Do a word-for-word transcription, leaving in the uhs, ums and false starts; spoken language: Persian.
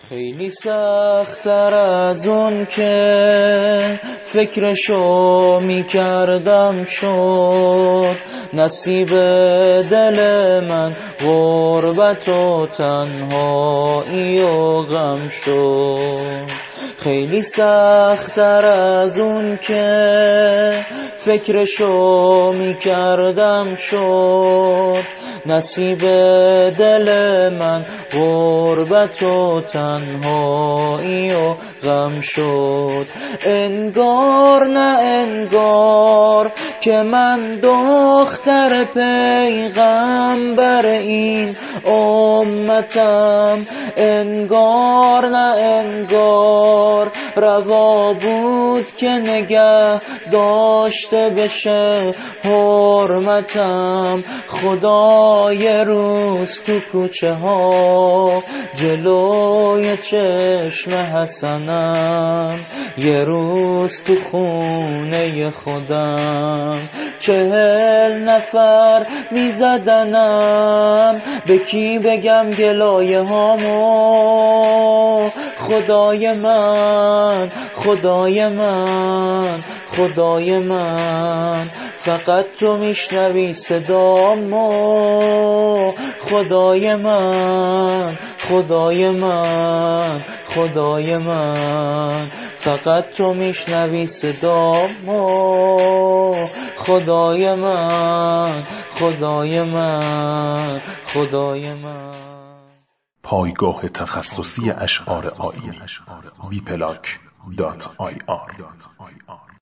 خیلی سخت‌تر از اون که فکرشو میکردم شد، نصیب دل من غربت و تنهایی و غم شد. خیلی سخت‌تر از اون که فکرشو میکردم شد، نصیب دل من غربت و تنهایی و غم شد. انگار نه انگار که من دختر پیغمبر این امتم، انگار نه انگار روا بود که نگه داشته بشه حرمتم. خدا یه روز تو کوچه ها جلوی چشم حسنم، یه روز تو خونه خودم چهل نفر میزدنم، به کی بگم گلایه هامو؟ خدای من خدای من خدای من، فقط تو میشنوی صدامو. خدای من خدای من خدای من، فقط تو میشنوی صدامو. خدای من خدای من خدای من. پایگاه تخصصی اشعار آیینی وی پلاک دات آی آر